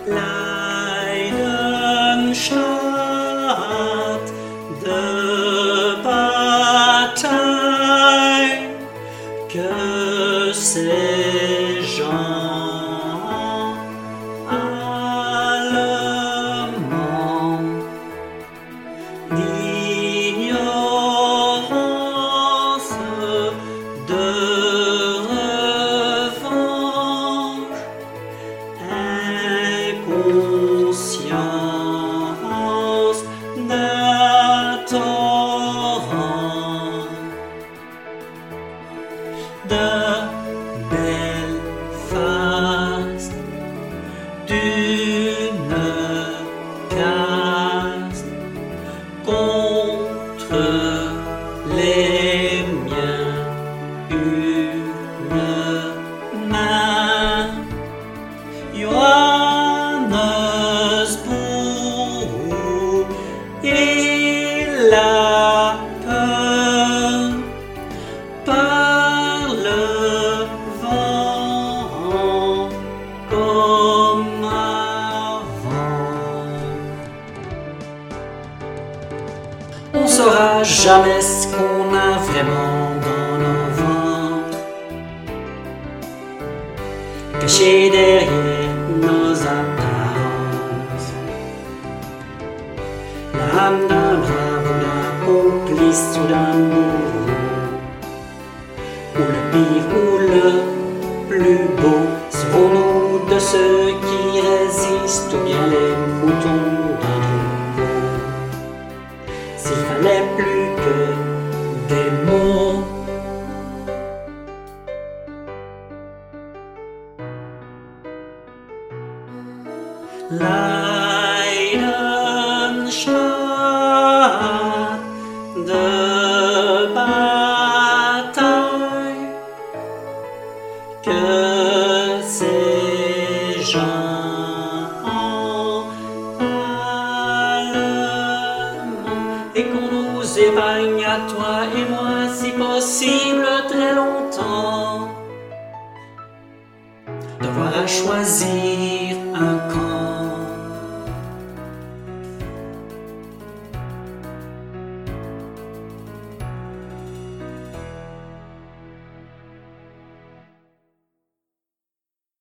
Leidenstadt de bataille que ces gens allemands d'ignorance, de revanche, inconscience d'un torrent de Belfast, d'une caste contre les miens, une main. Johannesburg et la peur par le vent comme avant. On saura jamais ce qu'on a vraiment dans nos ventres, caché derrière nos apparences. L'âme d'un brave ou d'un complice ou d'un bourreau, ou le pire ou le plus beau, serons-nous de ceux qui résistent ou bien les moutons d'un troupeau? S'il fallait plus que des mots, Leidenstadt de bataille que ces gens allemands, et qu'on nous épargne à toi et moi, si possible très longtemps, devoir à choisir